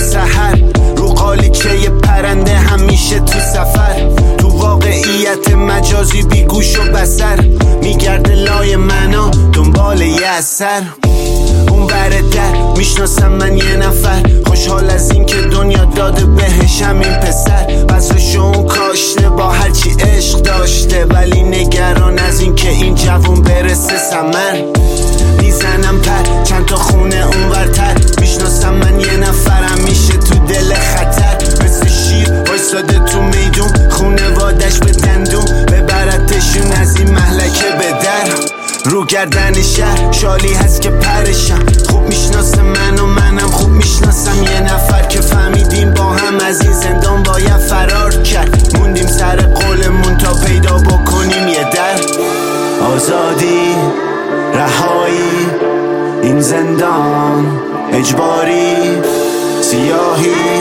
سحر رو قالیچه یه پرنده همیشه تو سفر، تو واقعیت مجازی بی گوش و بصر، میگرده لای منا دنبال یه اثر. اون برده میشناسم من یه نفر، خوشحال از این که دنیا داده بهش همین پسر. بذرشو اون کاشته با هرچی عشق داشته، ولی نگران از این که این جوون برسه ثمر. میزنم پر چند تا خونه اون ورتر، میشناسم من یه نفرم میشه تو دل خطر. مثل شیر وایساده تو میدون، خونوادش به دندون، ببرتشون از این محلکه به در. رو گردن شهر شالی هست که پرشم، خوب میشناسه من و منم خوب میشناسم یه نفر که فهمیدیم با هم از این زندان باید فرار کرد. موندیم سر قولمون تا پیدا بکنیم یه در. آزادی، رهایی، این زندان اجباری، سیاهی،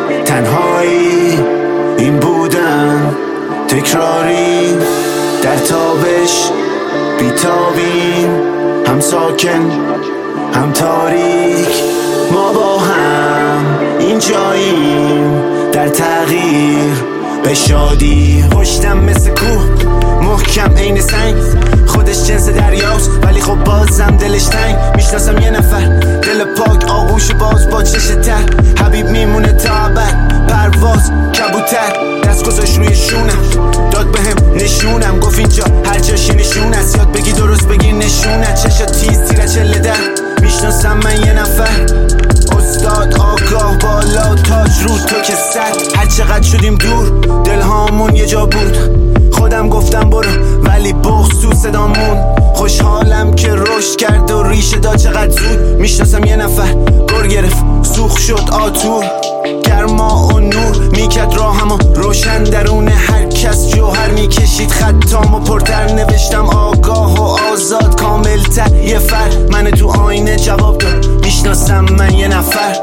تنهایی، این بودن تکراری. در تابش بیتابیم، هم ساکن هم تاریک، ما با هم اینجاییم در تغییر به شادی. پشتم مثل کوه محکم عین سنگ، خودش جنس دریاست ولی خب بازم دلش تنگ. میشناسم یه نفر دل پاک آغوش باز با چش تر، حبیب میمونه تا ابد، پرواز کبوتر. دست گذاشت روی شونم داد بهم نشونم، گفت اینجا هر جاشی نشون است، یاد بگی درست بگی نشونه. چشا تیز تیره چله در، میشناسم من یه نفر استاد آگاه بالا تاج رو تو که سر. هر چقدر شدیم دور دلهامون یه جا بود، خودم گفتم برو ولی بغض تو صدامون. خوشحالم که رشد کرد و ریشه داد چقدر زود. میشناسم یه نفر گر گرفت سوخ شد آتور، گرما و نور میکرد راهمو روشن. درون هر کس جوهر میکشید خطامو پرتر، نوشتم آگاه و آزاد کاملتر. یه فر من تو آینه جواب داد، میشناسم من یه نفر.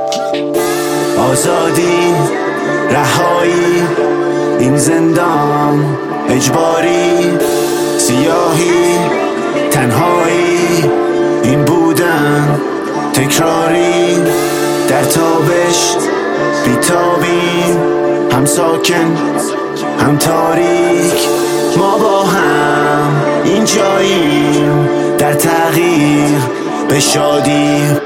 آزادی، رهایی، این زندان اجباری، سیاهی، تنهایی، این بودن تکراری. در تابش بیتابیم، هم ساکن هم تاریک، ما با هم اینجاییم در تغییر به شادی.